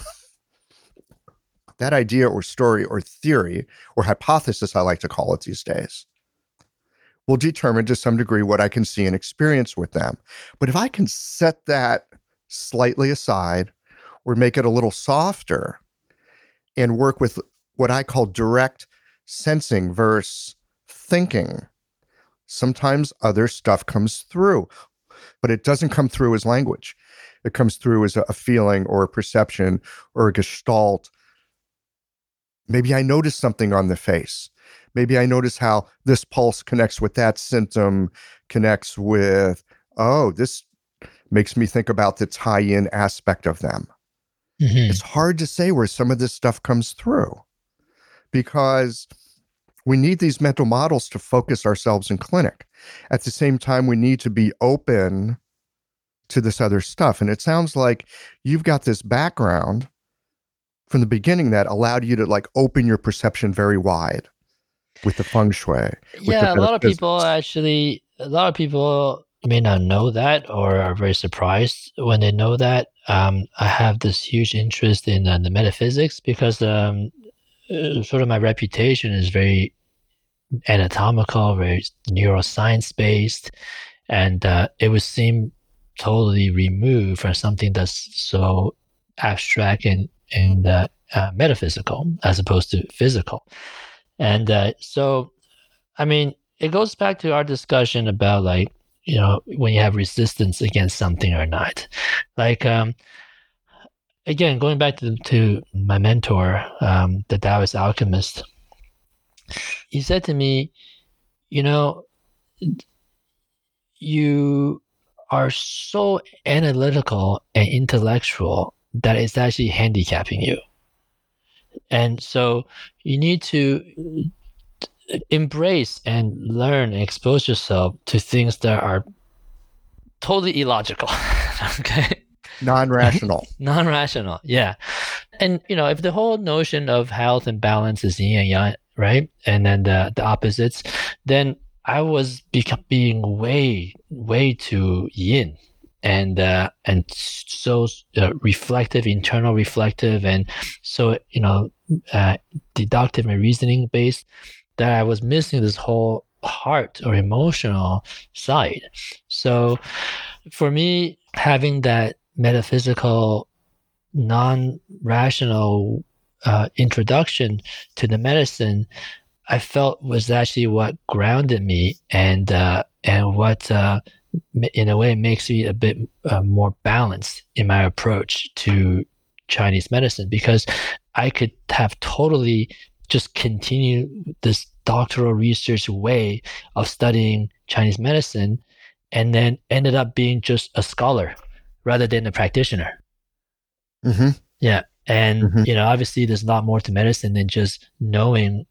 [SPEAKER 1] That idea or story or theory or hypothesis, I like to call it these days, will determine to some degree what I can see and experience with them. But if I can set that slightly aside or make it a little softer and work with what I call direct sensing versus thinking, sometimes other stuff comes through, but it doesn't come through as language. It comes through as a feeling or a perception or a gestalt. Maybe I notice something on the face. Maybe I notice how this pulse connects with that symptom, connects with, oh, this makes me think about the tie-in aspect of them.
[SPEAKER 2] Mm-hmm.
[SPEAKER 1] It's hard to say where some of this stuff comes through because we need these mental models to focus ourselves in clinic. At the same time, we need to be open to this other stuff. And it sounds like you've got this background from the beginning that allowed you to like open your perception very wide with the feng shui.
[SPEAKER 2] Yeah, a lot of people may not know that or are very surprised when they know that. I have this huge interest in the metaphysics because sort of my reputation is very anatomical, very neuroscience based, and it would seem totally removed from something that's so abstract and metaphysical as opposed to physical. And so, I mean, it goes back to our discussion about like, when you have resistance against something or not. Like, again, going back to my mentor, the Taoist alchemist, he said to me, you know, you are so analytical and intellectual that it's actually handicapping you. And so you need to embrace and learn and expose yourself to things that are totally illogical. Okay.
[SPEAKER 1] Non-rational.
[SPEAKER 2] Non-rational. Yeah. And, if the whole notion of health and balance is yin and yang, right? And then the opposites, then I was being way, way too yin and so reflective, internal reflective, and so, deductive and reasoning based, that I was missing this whole heart or emotional side. So for me, having that metaphysical, non-rational introduction to the medicine, I felt was actually what grounded me and what in a way makes me a bit more balanced in my approach to Chinese medicine, because I could have totally just continue this doctoral research way of studying Chinese medicine and then ended up being just a scholar rather than a practitioner.
[SPEAKER 1] Mm-hmm.
[SPEAKER 2] Yeah. And, obviously there's a lot more to medicine than just knowing,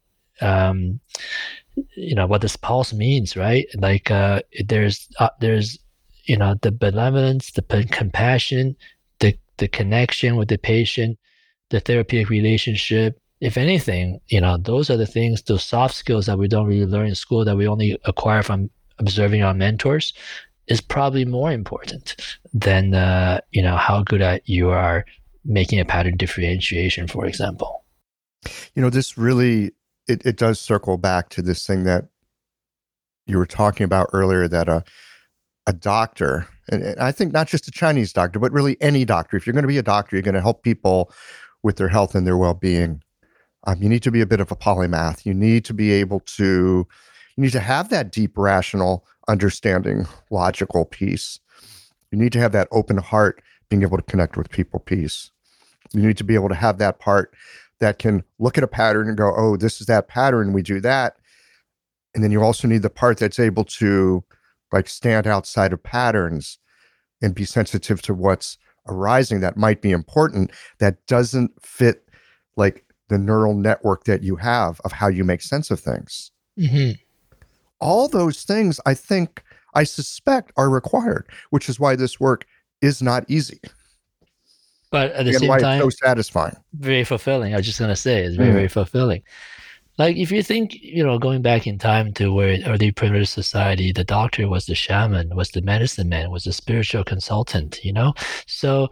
[SPEAKER 2] what this pulse means, right? Like, there's the benevolence, the compassion, the connection with the patient, the therapeutic relationship. If anything, those are the things, those soft skills that we don't really learn in school, that we only acquire from observing our mentors, is probably more important than, how good at you are making a pattern differentiation, for example.
[SPEAKER 1] This really, it does circle back to this thing that you were talking about earlier, that a doctor, and I think not just a Chinese doctor, but really any doctor, if you're going to be a doctor, you're going to help people with their health and their well-being. You need to be a bit of a polymath. You need to be able to, you need to have that deep, rational, understanding, logical piece. You need to have that open heart, being able to connect with people piece. You need to be able to have that part that can look at a pattern and go, oh, this is that pattern, we do that. And then you also need the part that's able to like stand outside of patterns and be sensitive to what's arising that might be important, that doesn't fit like the neural network that you have of how you make sense of things.
[SPEAKER 2] Mm-hmm.
[SPEAKER 1] All those things, I suspect, are required, which is why this work is not easy.
[SPEAKER 2] But at the
[SPEAKER 1] And
[SPEAKER 2] same
[SPEAKER 1] why it's
[SPEAKER 2] time,
[SPEAKER 1] so satisfying.
[SPEAKER 2] very fulfilling. I was just gonna say it's very, very fulfilling. Like if you think, going back in time to where early primitive society, the doctor was the shaman, was the medicine man, was the spiritual consultant. So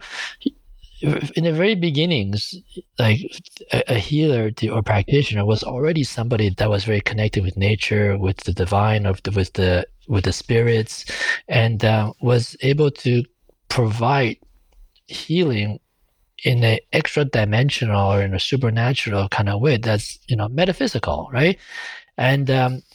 [SPEAKER 2] in the very beginnings, like a healer or practitioner was already somebody that was very connected with nature, with the divine, with the spirits, and was able to provide healing in an extra dimensional or in a supernatural kind of way that's metaphysical, right? And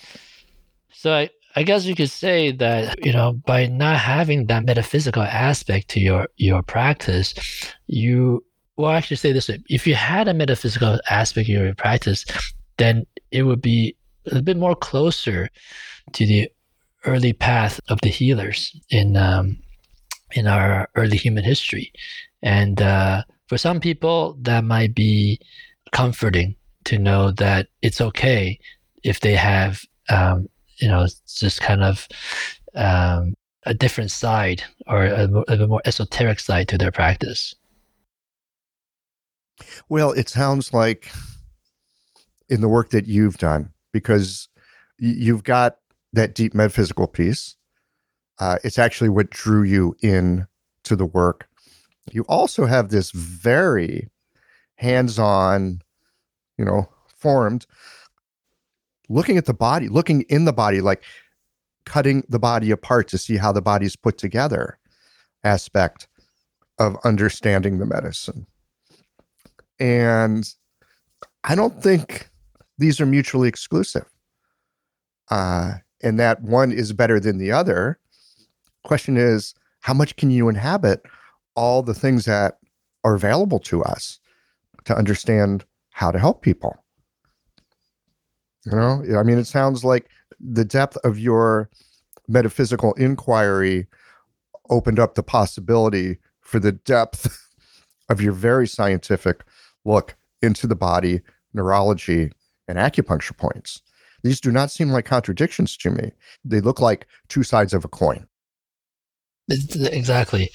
[SPEAKER 2] so I guess you could say that by not having that metaphysical aspect to your practice, actually say this way: if you had a metaphysical aspect of your practice, then it would be a little bit more closer to the early path of the healers in our early human history. And for some people, that might be comforting to know that it's okay if they have, just kind of a different side or a more esoteric side to their practice.
[SPEAKER 1] Well, it sounds like in the work that you've done, because you've got that deep metaphysical piece. It's actually what drew you in to the work. You also have this very hands-on, formed, looking at the body, looking in the body, like cutting the body apart to see how the body's put together aspect of understanding the medicine. And I don't think these are mutually exclusive. And that one is better than the other. Question is, how much can you inhabit all the things that are available to us to understand how to help people? It sounds like the depth of your metaphysical inquiry opened up the possibility for the depth of your very scientific look into the body, neurology, and acupuncture points. These do not seem like contradictions to me. They look like two sides of a coin.
[SPEAKER 2] Exactly.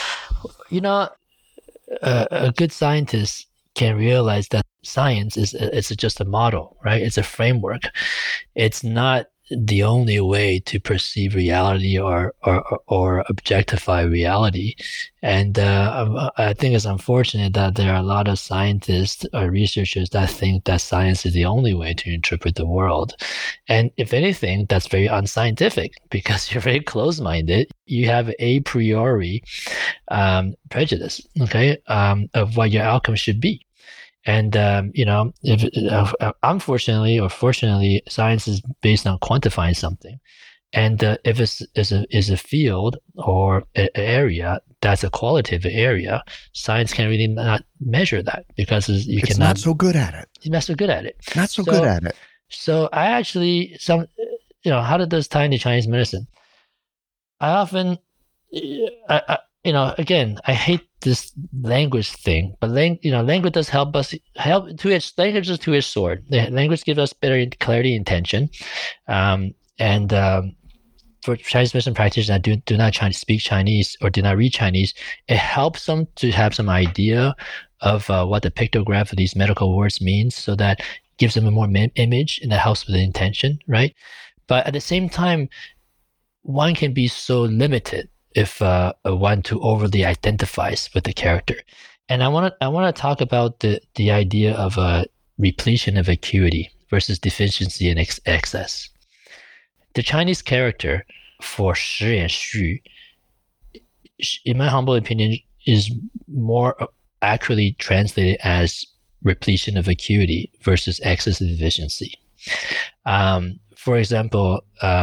[SPEAKER 2] A good scientist can realize that science is just a model, right? It's a framework. It's not the only way to perceive reality or objectify reality. And I think it's unfortunate that there are a lot of scientists or researchers that think that science is the only way to interpret the world. And if anything, that's very unscientific because you're very close-minded. You have a priori prejudice, okay, of what your outcome should be. And if unfortunately or fortunately, science is based on quantifying something, and if it's is a field or an area that's a qualitative area, science can really not measure that because
[SPEAKER 1] it's not so good at it.
[SPEAKER 2] You're not so good at it.
[SPEAKER 1] Not so good at it.
[SPEAKER 2] So I actually how does tie into Chinese medicine? I often again, I hate this language thing, but language does help us language is two-edged sword. Language gives us better clarity and intention. And for Chinese medicine practitioners that do not speak Chinese or do not read Chinese, it helps them to have some idea of what the pictograph of these medical words means, so that gives them a more image and that helps with the intention, right? But at the same time, one can be so limited if one too overly identifies with the character. And I want to talk about the idea of repletion of acuity versus deficiency and excess. The Chinese character for 实 and 虚, in my humble opinion, is more accurately translated as repletion of acuity versus excess of deficiency. For example,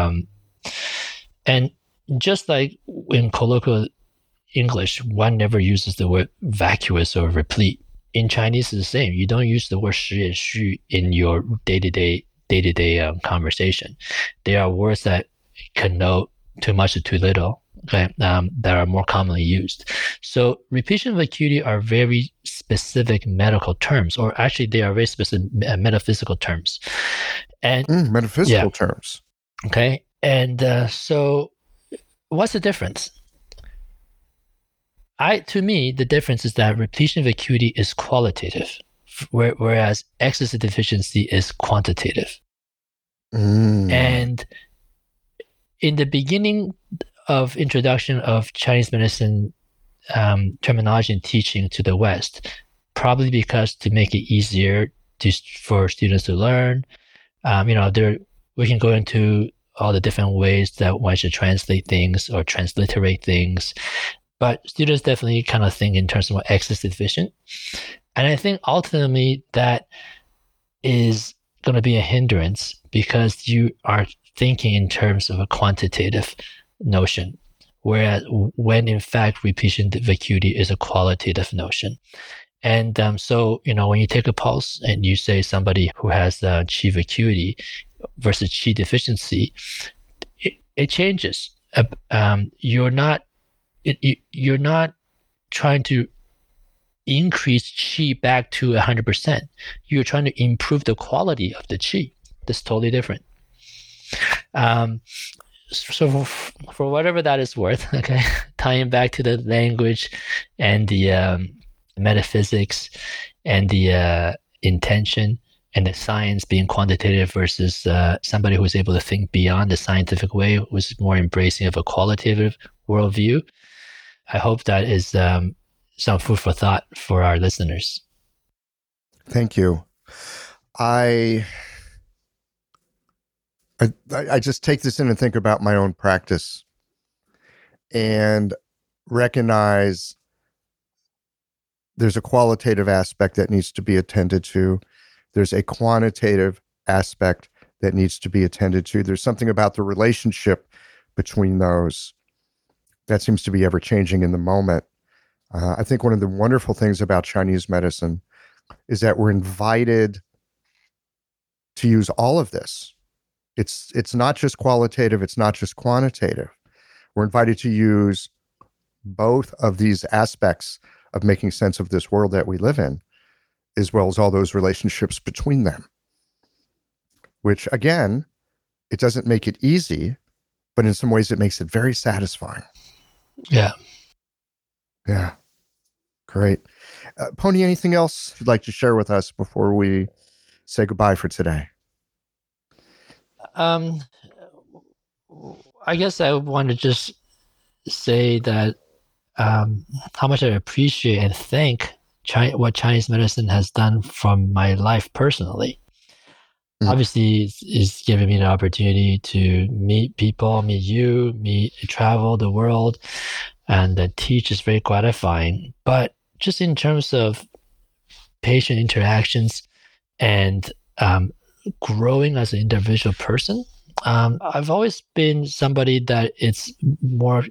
[SPEAKER 2] and just like in colloquial English, one never uses the word vacuous or replete. In Chinese, it's the same. You don't use the word 实 and 虚 in your day-to-day conversation. They are words that connote too much or too little, okay, that are more commonly used. So repletion of acuity are very specific medical terms, or actually they are very specific metaphysical terms. And
[SPEAKER 1] metaphysical terms.
[SPEAKER 2] Okay. And so what's the difference? To me, the difference is that repletion of acuity is qualitative, whereas excess of deficiency is quantitative. And in the beginning of introduction of Chinese medicine terminology and teaching to the West, probably because to make it easier for students to learn, we can go into all the different ways that one should translate things or transliterate things. But students definitely kind of think in terms of excess deficient. And I think ultimately that is going to be a hindrance because you are thinking in terms of a quantitative notion, whereas when in fact repletion of acuity is a qualitative notion. And so, when you take a pulse and you say somebody who has qi vacuity versus qi deficiency, it changes. You're not trying to increase qi back to 100%. You're trying to improve the quality of the qi. That's totally different. So for whatever that is worth, okay, tying back to the language and the metaphysics and the intention and the science being quantitative versus somebody who's able to think beyond the scientific way, was more embracing of a qualitative worldview. I hope that is some food for thought for our listeners.
[SPEAKER 1] Thank you. I just take this in and think about my own practice and recognize there's a qualitative aspect that needs to be attended to. There's a quantitative aspect that needs to be attended to. There's something about the relationship between those that seems to be ever changing in the moment. I think one of the wonderful things about Chinese medicine is that we're invited to use all of this. It's not just qualitative, it's not just quantitative. We're invited to use both of these aspects of making sense of this world that we live in, as well as all those relationships between them. Which, again, it doesn't make it easy, but in some ways it makes it very satisfying.
[SPEAKER 2] Yeah.
[SPEAKER 1] Yeah. Great. Pony, anything else you'd like to share with us before we say goodbye for today?
[SPEAKER 2] I guess I want to just say that how much I appreciate and thank what Chinese medicine has done from my life personally. Obviously, it's given me the opportunity to meet people, meet you, travel the world, and teach is very gratifying. But just in terms of patient interactions and growing as an individual person, I've always been somebody that it's more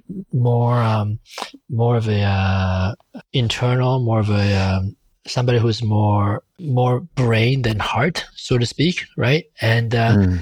[SPEAKER 2] of a internal, more of a somebody who's more brain than heart, so to speak, right? And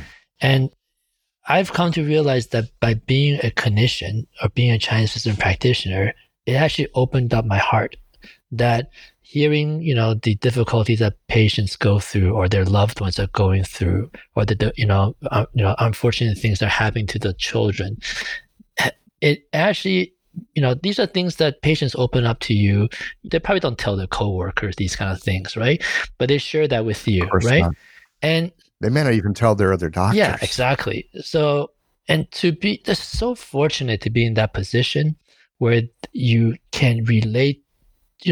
[SPEAKER 2] I've come to realize that by being a clinician or being a Chinese medicine practitioner, it actually opened up my heart. That hearing, the difficulties that patients go through or their loved ones are going through, or the unfortunate things that are happening to the children, it actually, these are things that patients open up to you. They probably don't tell their coworkers these kind of things, right? But they share that with you, right? Not. And
[SPEAKER 1] they may not even tell their other doctors.
[SPEAKER 2] Yeah, exactly. So, and to be just so fortunate to be in that position where you can relate, to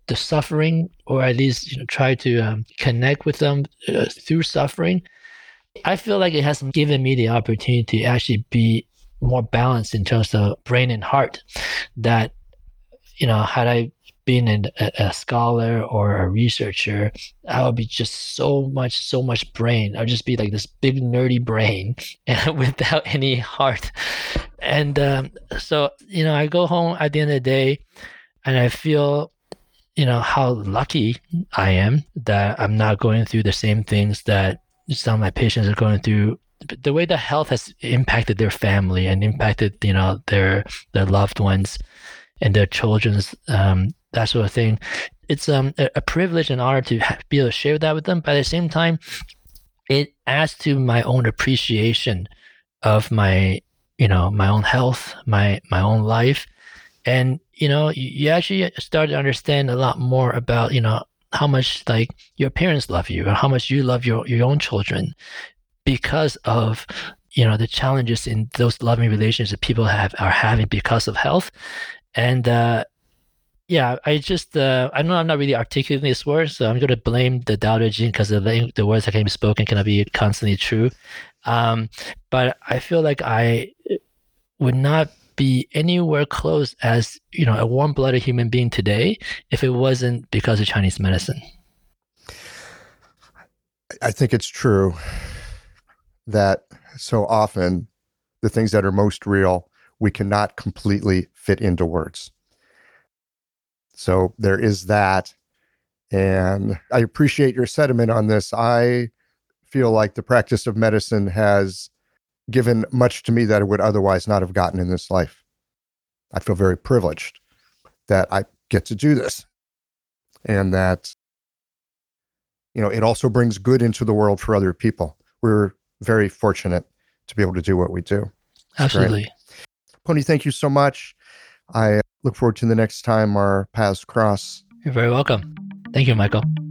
[SPEAKER 2] the suffering, or at least try to connect with them through suffering, I feel like it has given me the opportunity to actually be more balanced in terms of brain and heart. That, had I been a scholar or a researcher, I would be just so much brain. I'd just be like this big nerdy brain and without any heart. And so, I go home at the end of the day and I feel, how lucky I am that I'm not going through the same things that some of my patients are going through. The way that health has impacted their family and impacted, their loved ones and their children's, that sort of thing. It's a privilege and honor to be able to share that with them. But at the same time, it adds to my own appreciation of my own health, my own life. And, you actually start to understand a lot more about, how much like your parents love you or how much you love your own children because of, the challenges in those loving relationships that people are having because of health. And, yeah, I know I'm not really articulating this word, so I'm going to blame the Tao Te Ching because the words that can be spoken cannot be constantly true. But I feel like I would not be anywhere close as, a warm-blooded human being today if it wasn't because of Chinese medicine.
[SPEAKER 1] I think it's true that so often the things that are most real, we cannot completely fit into words. So there is that. And I appreciate your sentiment on this. I feel like the practice of medicine has given much to me that I would otherwise not have gotten in this life. I feel very privileged that I get to do this, and that, it also brings good into the world for other people. We're very fortunate to be able to do what we do.
[SPEAKER 2] Absolutely.
[SPEAKER 1] Pony, thank you so much. I look forward to the next time our paths cross.
[SPEAKER 2] You're very welcome. Thank you, Michael.